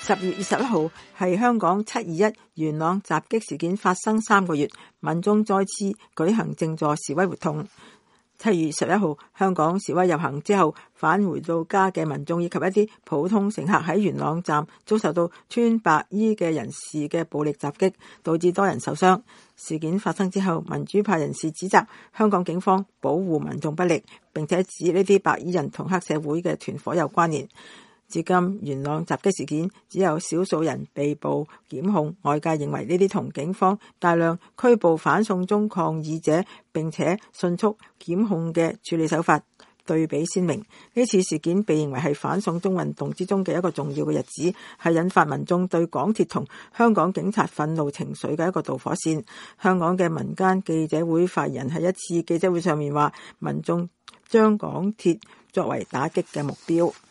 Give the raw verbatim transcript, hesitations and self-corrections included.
十月二十一號係香港七二一元朗襲擊事件發生三個月，民眾再次舉行靜坐示威活動。七月十一號香港示威遊行之後，返回到家嘅民眾以及一啲普通乘客喺元朗站遭受到穿白衣嘅人士嘅暴力襲擊，導致多人受傷。事件發生之後，民主派人士指責香港警方保護民眾不力，並且指呢啲白衣人同黑社會嘅團夥有關聯。至今元朗襲擊事件只有少數人被捕檢控，外界認為呢啲同警方大量拘捕反送中抗議者並且迅速檢控嘅處理手法對比鮮明。呢次事件被認為係反送中運動之中嘅一個重要嘅日子，係引發民眾對港鐵同香港警察憤怒情緒嘅一個導火線。香港嘅民間記者會發言人喺一次記者會上面話，民眾將港鐵作為打擊嘅目標。